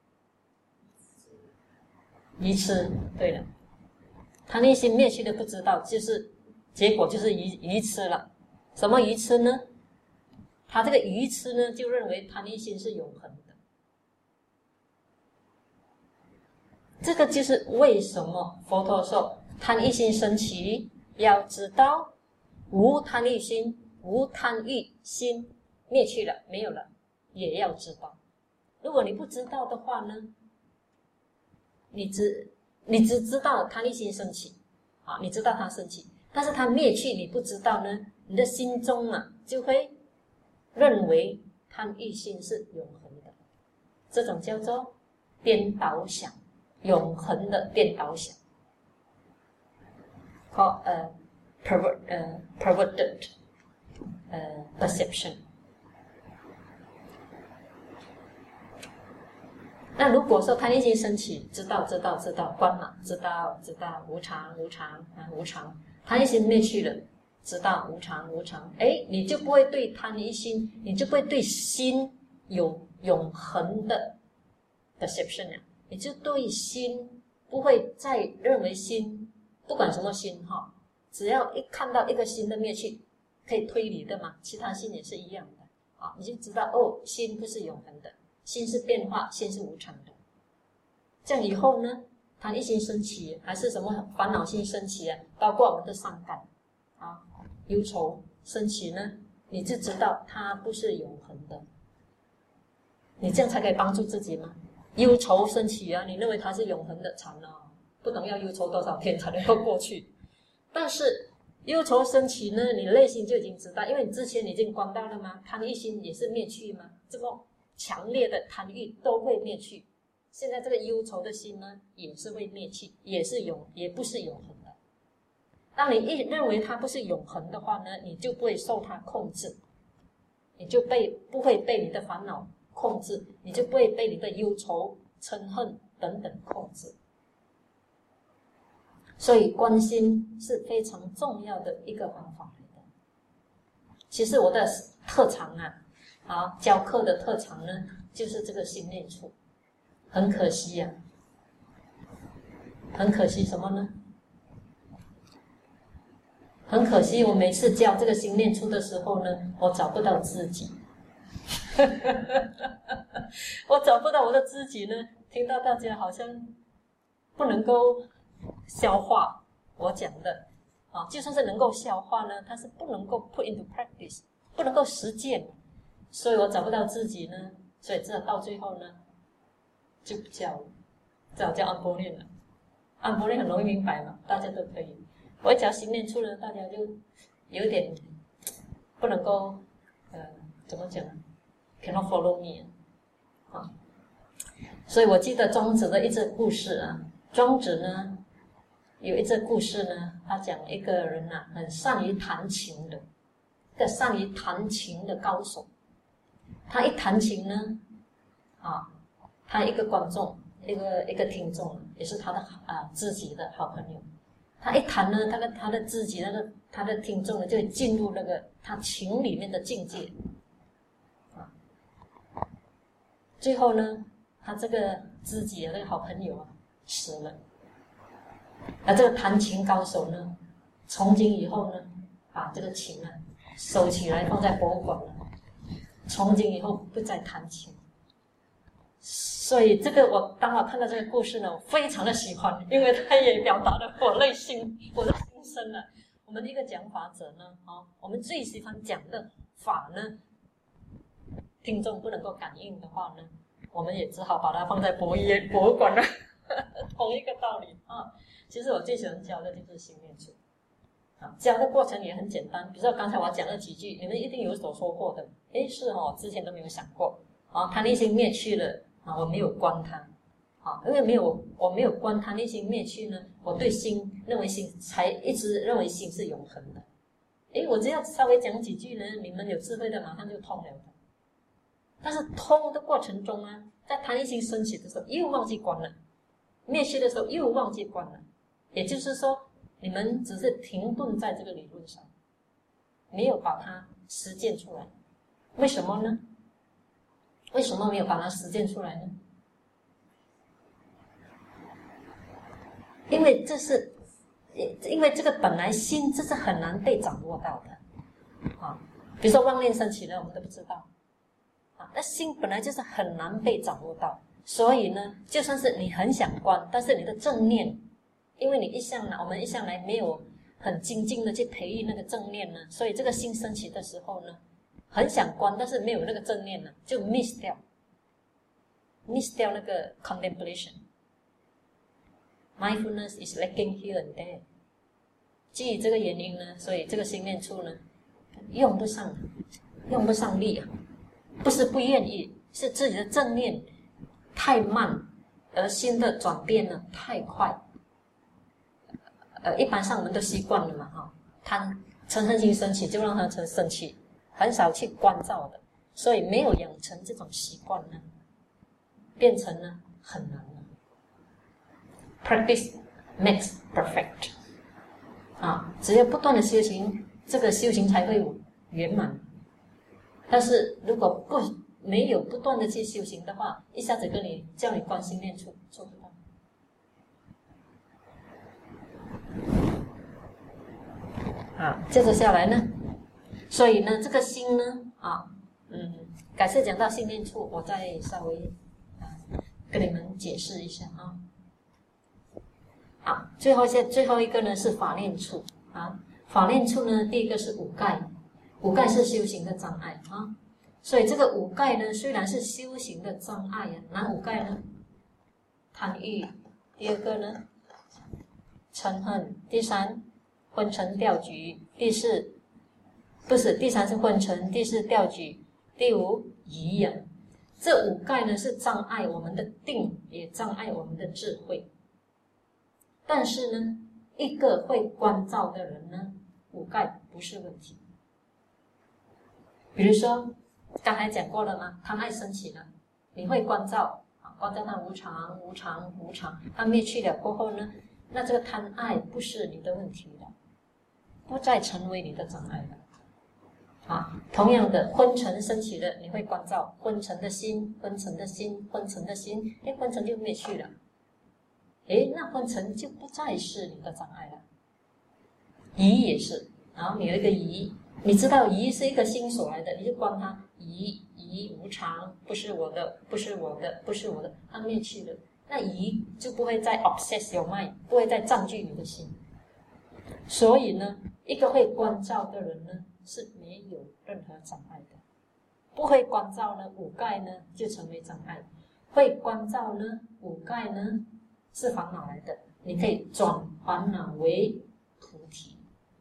愚痴，对了，贪欲心灭去的不知道，就是结果就是愚愚痴了。什么愚痴呢？他这个愚痴呢，就认为贪欲心是永恒的。这个就是为什么佛陀说贪欲心升起，要知道无贪欲心，无贪欲心灭去了，没有了，也要知道。如果你不知道的话呢？你只你只知道贪欲心升起，啊，你知道它升起，但是它灭去你不知道呢，你的心中啊就会认为贪欲心是永恒的，这种叫做颠倒想，永恒的颠倒想 ，called uh, pervert uh, perverted uh, perception。那如果说贪欲心升起，知道知道知道观嘛，知道知道无常无常啊无常，贪欲心灭去了，知道无常无常，哎，你就不会对贪欲心，你就不会对心有永恒的 perception 啊，你就对心不会再认为心，不管什么心哈，只要一看到一个心的灭去，可以推理的嘛，其他心也是一样的啊，你就知道哦，心不是永恒的。心是变化，心是无常的。这样以后呢，贪欲心升起，还是什么烦恼心升起啊？包括我们的伤感啊、忧愁升起呢，你就知道它不是永恒的。你这样才可以帮助自己吗？忧愁升起啊，你认为它是永恒的，惨了，不懂要忧愁多少天才能够过去。但是忧愁升起呢，你内心就已经知道，因为你之前已经观到了吗？贪欲心也是灭去吗？这么强烈的贪欲都会灭去，现在这个忧愁的心呢，也是会灭去，也是永，也不是永恒的。当你一认为它不是永恒的话呢，你就不会受它控制，你就被不会被你的烦恼控制，你就不会被你的忧愁、嗔恨等等控制。所以观心是非常重要的一个方法来的。其实我的特长啊。啊，教课的特长呢，就是这个心念处。很可惜呀、啊，很可惜什么呢？很可惜，我每次教这个心念处的时候呢，我找不到自己。 我找不到我的自己呢，听到大家好像不能够消化我讲的啊，就算是能够消化呢，它是不能够 put into practice， 不能够实践，所以我找不到自己呢，所以这到最后呢，就不叫了，只好叫安波念了。安波念很容易明白嘛，大家都可以。我一讲心念处呢，大家就有点不能够，呃，怎么讲 ？cannot follow me 啊。所以我记得庄子的一则故事啊，庄子呢有一则故事呢，他讲一个人啊，很善于弹琴的，一个善于弹琴的高手。他一弹琴呢，啊，他一个观众，一个一个听众，也是他的啊知己的好朋友。他一弹呢，他的他的知己那个他的听众呢，就会进入那个他情里面的境界。啊，最后呢，他这个知己的那个好朋友啊死了。而这个弹琴高手呢，从今以后呢，把这个琴啊收起来放在博物馆了。从今以后不再弹琴。所以这个我当我看到这个故事呢，我非常的喜欢，因为它也表达了我内心我的心声了。我们一个讲法者呢，啊，我们最喜欢讲的法呢，听众不能够感应的话呢，我们也只好把它放在博业博物馆了，同一个道理啊。其实我最喜欢教的就是心念处，啊，教的过程也很简单。比如说刚才我讲了几句，你们一定有所收获的。诶，是哦，之前都没有想过。啊，他内心灭去了，啊，我没有观它，啊，因为没有我没有观它内心灭去呢，我对心认为心才一直认为心是永恒的。诶，我只要稍微讲几句呢，你们有智慧的马上就通了的。但是通的过程中啊，在他内心升起的时候又忘记观了，灭去的时候又忘记观了。也就是说，你们只是停顿在这个理论上，没有把它实践出来。为什么呢？为什么没有把它实践出来呢？因为这是，因为这个本来心这是很难被掌握到的啊。比如说妄念升起了，我们都不知道啊。那心本来就是很难被掌握到，所以呢，就算是你很想观，但是你的正念，因为你一向来我们一向来没有很精进的去培育那个正念呢，所以这个心升起的时候呢，很想观，但是没有那个正念呢，就 miss 掉 miss 掉那个 contemplation。 mindfulness is lacking here and there。 基于这个原因呢，所以这个心念处呢用不上用不上力啊，不是不愿意，是自己的正念太慢，而心的转变呢太快。呃，一般上我们都习惯了嘛，哈，贪嗔恨心升起就让它成升起，很少去关照的，所以没有养成这种习惯呢，变成呢很难了。Practice makes perfect， 啊，只要不断的修行，这个修行才会圆满。但是如果不没有不断的去修行的话，一下子跟你叫你观心念处做不到。啊，接着下来呢，所以呢，这个心呢，啊，嗯，改次讲到心念处，我再稍微啊跟你们解释一下啊。啊，最后现最后一个呢是法念处啊，法念处呢，第一个是五盖，五盖是修行的障碍啊，所以这个五盖呢，虽然是修行的障碍啊，哪五盖呢？贪欲，第二个呢，嗔恨，第三。昏沉掉举，第四不是第三是昏沉，第四掉举，第五疑呀。这五盖呢是障碍我们的定，也障碍我们的智慧。但是呢，一个会观照的人呢，五盖不是问题。比如说刚才讲过了吗？贪爱升起了，你会观照啊，观照它无常、无常、无常，它灭去了过后呢，那这个贪爱不是你的问题了。不再成为你的障碍了，啊，同样的，昏沉升起了，你会关照昏沉的心，昏沉的心，昏沉的心，哎，昏沉就灭去了，哎，那昏沉就不再是你的障碍了。疑也是，然后你有一个疑，你知道疑是一个心所来的，你就观它疑疑疑无常，不是我的，不是我的，不是我的，它灭去了，那疑就不会再 obsess your mind， 不会再占据你的心。所以呢，一个会观照的人呢，是没有任何障碍的。不会观照呢，五盖呢就成为障碍；会观照呢，五盖呢是烦恼来的。你可以转烦恼为菩提。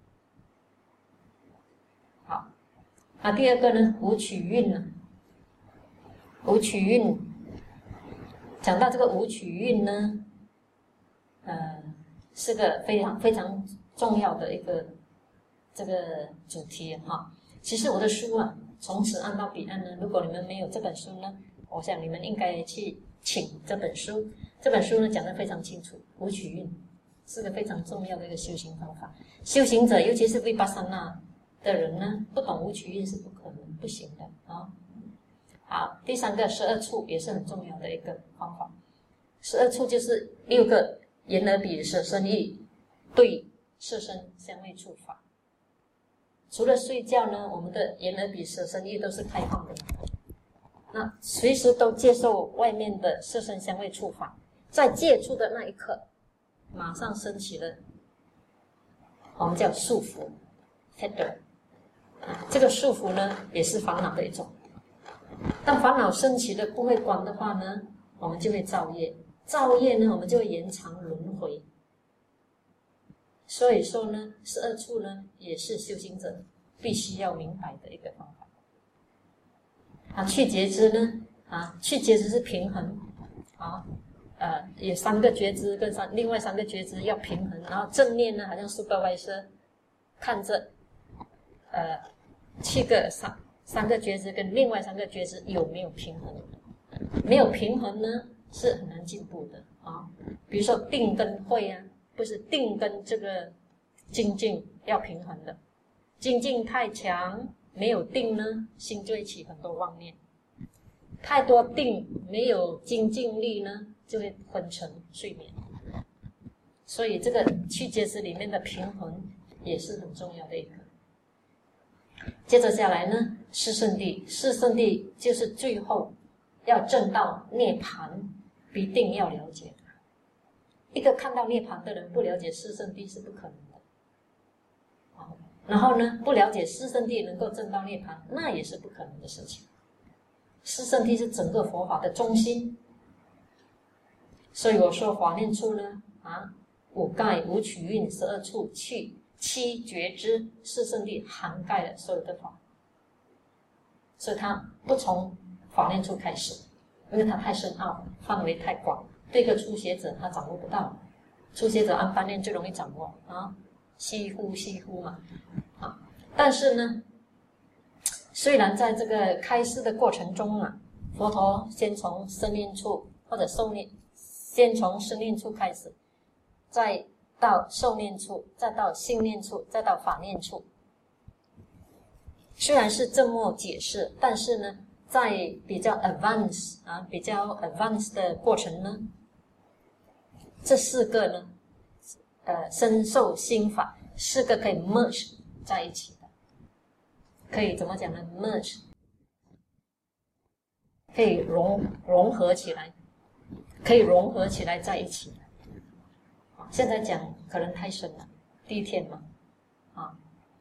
好，那第二个呢，无取蕴呢？无取蕴，讲到这个无取蕴呢，呃，是个非常非常重要的一个这个主题哈。其实我的书啊，从此岸到彼岸呢，如果你们没有这本书呢，我想你们应该去请这本书。这本书呢讲得非常清楚，无取蕴是个非常重要的一个修行方法。修行者，尤其是vipassana的人呢，不懂无取蕴是不可能不行的啊。好，第三个十二处也是很重要的一个方法。十二处就是六个眼耳鼻舌身意对色身香味触法。除了睡觉呢，我们的眼耳鼻舌身意都是开放的，那随时都接受外面的色身香味触法。在接触的那一刻，马上升起了我们叫束缚 fetter， 这个束缚呢也是烦恼的一种。当烦恼升起的不会观的话呢，我们就会造业，造业呢我们就会延长轮回。所以说呢，十二处呢也是修行者必须要明白的一个方法。啊，去觉知呢，啊，去觉知是平衡，啊，呃，有三个觉知跟三另外三个觉知要平衡，然后正面呢，好像 supervisor 看着，呃，七个三三个觉知跟另外三个觉知有没有平衡？没有平衡呢，是很难进步的啊。比如说定跟慧啊，不是定跟这个精进要平衡的，精进太强，没有定呢，心就会起很多妄念。太多定没有精进力呢，就会昏沉睡眠。所以这个去觉知里面的平衡也是很重要的一个。接着下来呢，四圣谛，四圣谛就是最后要证到涅槃，必定要了解。一个看到涅槃的人不了解四圣谛是不可能的。好，然后呢，不了解四圣谛能够证到涅槃，那也是不可能的事情。四圣谛是整个佛法的中心，所以我说法念处呢，啊，五盖、五取蕴、十二处、去七觉知、四圣谛涵盖了所有的法，所以它不从法念处开始，因为它太深奥，范围太广，对个初学者他掌握不到。初学者按般念最容易掌握啊，稀乎稀乎嘛，啊，但是呢。虽然在这个开示的过程中啊，佛陀先从生念处或者受念，先从生念处开始，再到受念处，再到性念处，再到法念处。虽然是这么解释，但是呢，在比较 advanced 啊，比较 advanced 的过程呢，这四个呢，呃，身受心法四个可以 merge 在一起。可以怎么讲呢 ？merge 可以融融合起来，可以融合起来在一起。现在讲可能太深了，第一天嘛，啊。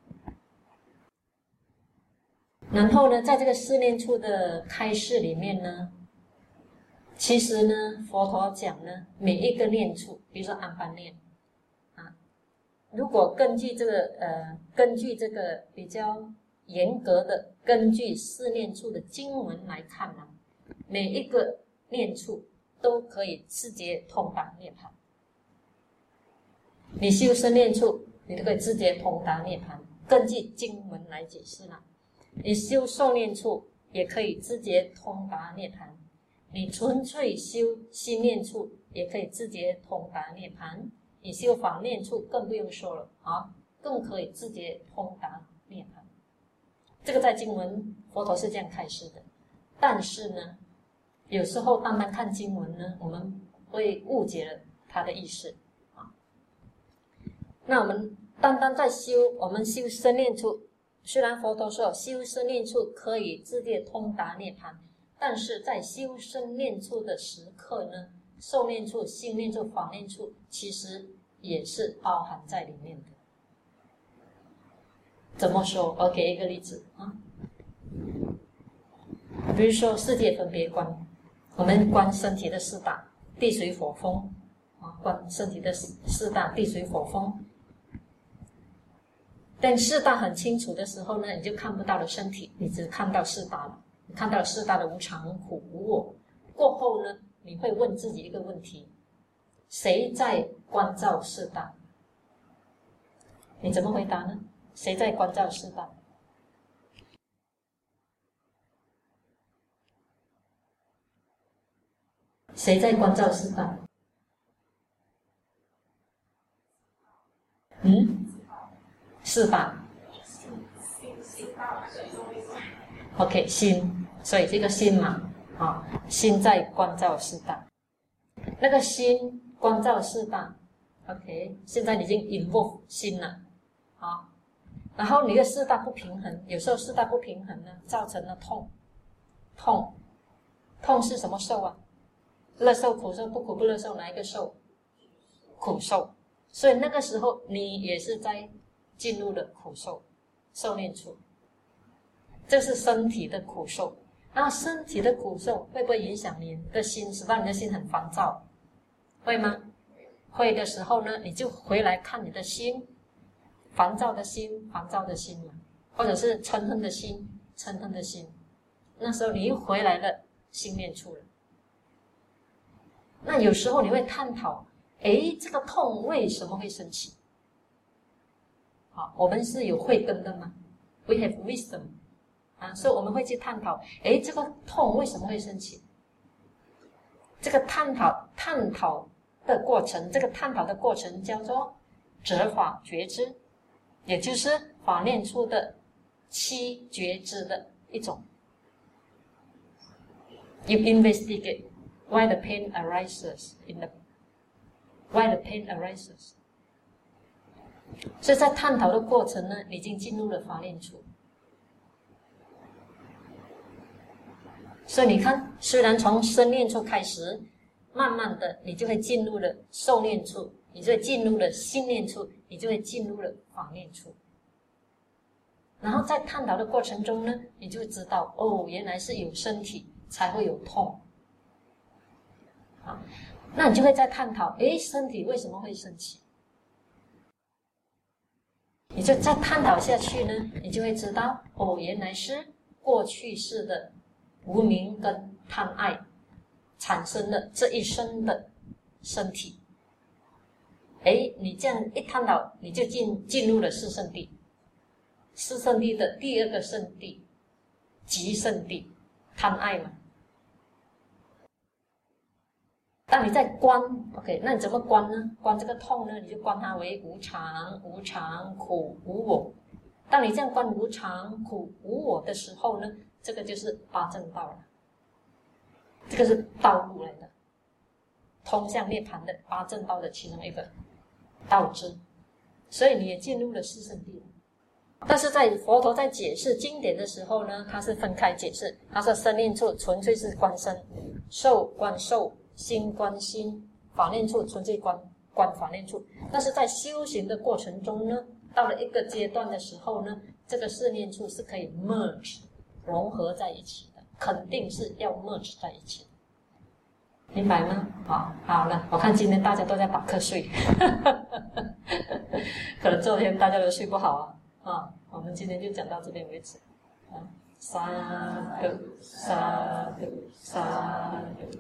然后呢，在这个四念处的开示里面呢，其实呢，佛陀讲呢，每一个念处，比如说安般念，啊，如果根据这个呃，根据这个比较。严格的根据四念处的经文来看呢，每一个念处都可以直接通达涅槃。你修身念处，你都可以直接通达涅槃，根据经文来解释啦。你修受念处也可以直接通达涅槃，你纯粹修心念处也可以直接通达涅槃，你修法念处更不用说了啊，更可以直接通达涅槃。这个在经文佛陀是这样开示的，但是呢，有时候单单看经文呢，我们会误解了它的意思啊。那我们单单在修，我们修身念处， 虽然佛陀说修身念处可以直接通达涅槃，但是在修身念处的时刻呢，受念处、心念处、法念处其实也是包含在里面的。怎么说？我给一个例子啊，比如说世界分别观，我们观身体的四大地水火风啊，观身体的四大地水火风。但四大很清楚的时候呢，你就看不到了身体，你只看到四大了，你看到了四大的无常、苦、无我。过后呢，你会问自己一个问题：谁在关照四大？你怎么回答呢？谁在关照四大？谁在关照四大？嗯？四大 ，OK， 心，所以这个心嘛，啊，心在关照四大，那个心关照四大 ，OK， 现在已经 involve 心了，啊，然后你的四大不平衡，有时候四大不平衡呢，造成了痛，痛，痛是什么受啊？乐受、苦受、不苦不乐受，哪一个受？苦受，所以那个时候你也是在进入了苦受受念处，这是身体的苦受。然后身体的苦受会不会影响你的心，使到你的心很烦躁？会吗？会的时候呢，你就回来看你的心，烦躁的心，烦躁的心嘛，或者是嗔恨的心，嗔恨的心。那时候你又回来了心念处了。那有时候你会探讨，诶，这个痛为什么会生起？好，我们是有慧根的嘛 ？We have wisdom， 啊，所以我们会去探讨，诶，这个痛为什么会生起？这个探讨探讨的过程，这个探讨的过程叫做折法觉知，也就是法念处的七觉知的一种。You investigate why the pain arises in the why the pain arises。所以在探讨的过程呢，你已经进入了法念处。所以你看，虽然从身念处开始，慢慢的你就会进入了受念处，你就会进入了心念处，你就会进入了法念处。然后在探讨的过程中呢，你就会知道，哦，原来是有身体才会有痛。好，那你就会在探讨，诶，身体为什么会生气？你就再探讨下去呢，你就会知道，哦，原来是过去式的无明跟贪爱产生了这一生的身体。诶，你这样一探讨，你就进进入了四圣谛，四圣谛的第二个圣谛，极圣谛，贪爱嘛。当你在观 ，OK， 那你怎么观呢？观这个痛呢，你就观它为无常、无常、苦、无我。当你这样观无常、苦、无我的时候呢，这个就是八正道了，这个是道路来的，通向涅槃的八正道的其中一个道支。所以你也进入了四圣谛了。但是在佛陀在解释经典的时候呢，他是分开解释，他说身念处纯粹是观身，受观受，心观心，法念处纯粹观观法念处。但是在修行的过程中呢，到了一个阶段的时候呢，这个四念处是可以 merge 融合在一起的，肯定是要 merge 在一起的，明白吗？好，好了，我看今天大家都在打瞌睡，可能昨天大家都睡不好啊。啊，我们今天就讲到这边为止。啊，萨埵萨埵萨埵。